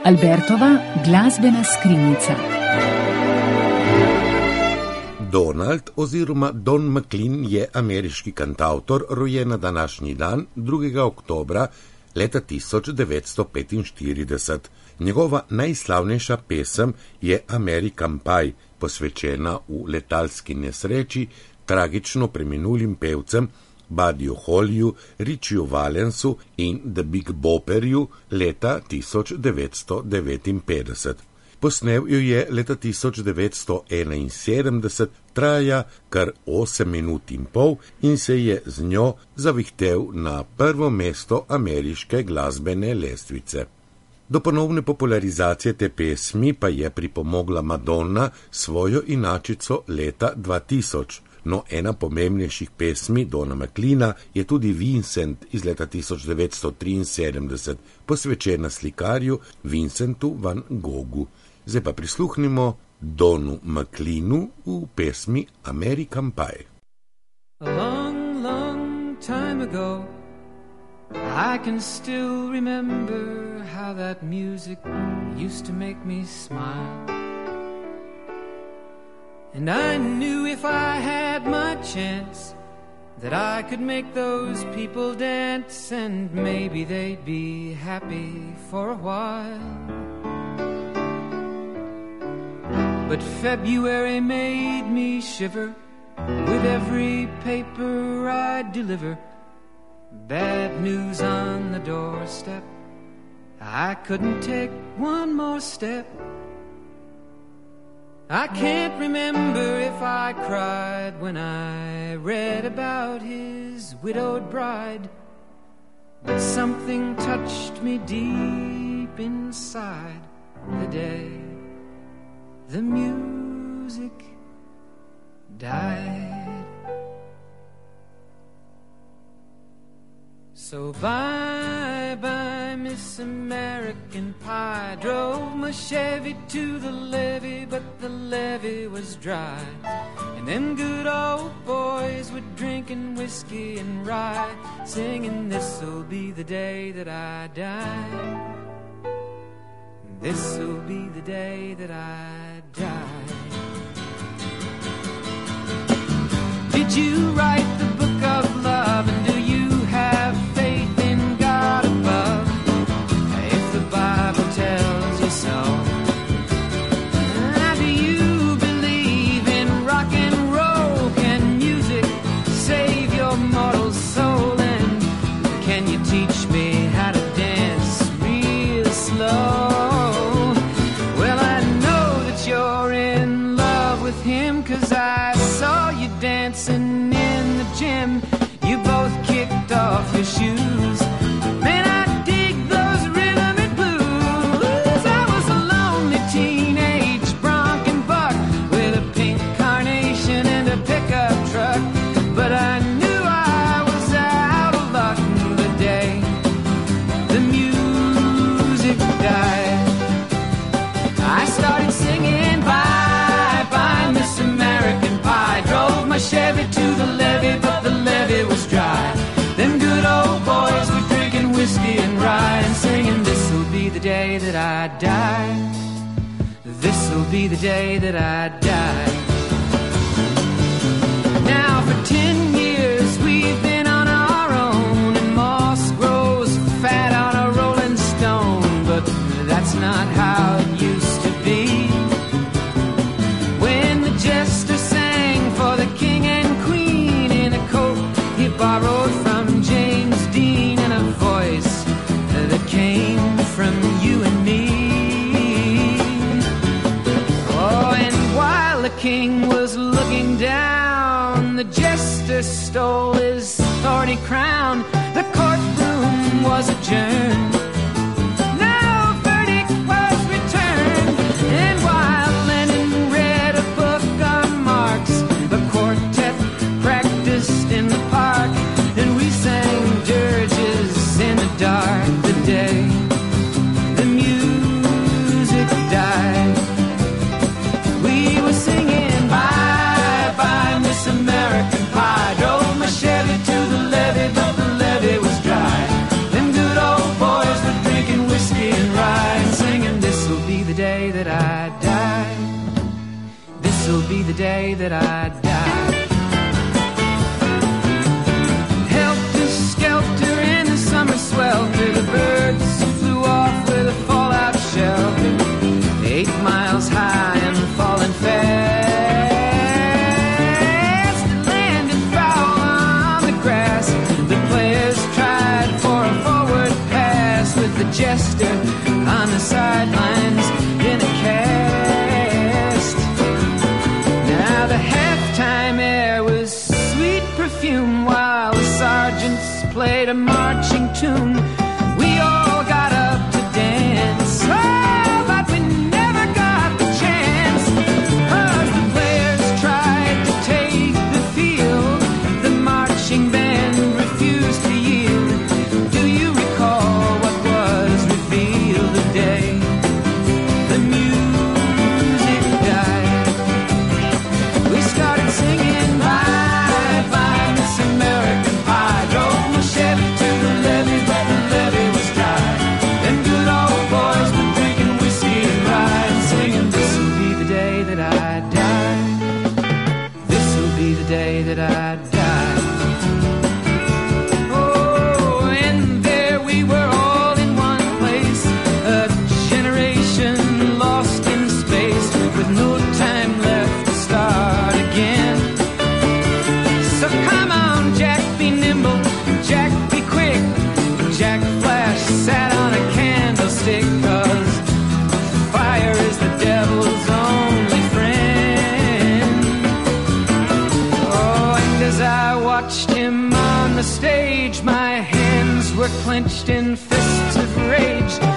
Albertova glasbena skrinjica. Donald oziroma Don McLean je ameriški kantavtor, rojen na današnji dan, 2. oktobra leta 1945. Njegova najslavnejša pesem je American Pie, posvečena v letalski nesreči tragično preminulim pevcem Buddyju Hollyju, Richieju Valensu in The Big Bopperju leta 1959. Posnel jo je leta 1971, traja kar 8 minut in pol in se je z njo zavihtel na prvo mesto ameriške glasbene lestvice. Do ponovne popularizacije te pesmi pa je pripomogla Madonna svojo inačico leta 2000. No, ena pomembnejših pesmi Dona McLeana je tudi Vincent iz leta 1973, posvečena slikarju Vincentu van Goghu. Zdaj pa prisluhnimo Donu McLeanu v pesmi American Pie. A long, long time ago, I can still remember how that music used to make me smile. And I knew if I had my chance that I could make those people dance, and maybe they'd be happy for a while. But February made me shiver with every paper I deliver. Bad news on the doorstep, I couldn't take one more step. I can't remember if I cried when I read about his widowed bride, but something touched me deep inside the day the music died. So bye-bye, Miss American Pie. Drove my Chevy to the levee, but the levee was dry. And them good old boys were drinking whiskey and rye, singing, this'll be the day that I die. This'll be the day that I die. Did you write the book of love, and do you have faith in God above? If the Bible tells you so. Do you believe in rock and roll? Can music save your mortal soul? And can you teach me how to dance real slow? Well, I know that you're in love with him, 'cause I saw you dancing in the gym. You both kicked off your shoes. Man, I dig those rhythm and blues. I was a lonely teenage bronc and buck with a pink carnation and a pickup truck, but I knew I was out of luck the day the music died. I started singing bye-bye, Miss American Pie. Drove my Chevy to the levee, but the levee was dry. Them good old boys were drinking whiskey and rye and singing, this'll be the day that I die. This'll be the day that I die. Now for 10 years we've been on our own, and moss grows fat on a rolling stone, but that's not how it used to be. When the jester sang for the king and queen in a coat he borrowed from James Dean, and a voice that came from you and me. Oh, and while the king was looking down, the jester stole his thorny crown. The courtroom was adjourned. No verdict was returned. And while Lenin read a book on Marx, the quartet practiced in the park, and we sang dirges in the dark the day the music died. We were singing bye-bye, Miss American Pie. Drove my Chevy to the levee, but the levee was dry. Them good old be the day that I die. Helter-skelter in the summer swelter, the birds flew off with a fallout shelter, 8 miles high and falling fast. It landed foul on the grass. The players tried for a forward pass with the jester on the sidelines in a cast. Now the halftime air was sweet perfume while the sergeants played a marching tune. We all got up to dance, oh, but we never got the chance, 'cause the players tried to take the field. The marching band refused to yield. Do you recall what was revealed the day the music died? We started singing bye bye Miss American Pie. Drove my Chevy to the levee, but the levee was dry. Them good old boys were drinking whiskey and rye and singing, this'll be the day that I die. This'll be the day that I die. Oh, and there we were all in one place, a generation lost in space with no time left to start again. So come on, Jack, be nimble, Jack, be quick. Jack Flash sat on a candlestick, 'cause fire is the devil's only friend. Oh, and as I watched him on the stage, my hands were clenched in fists of rage.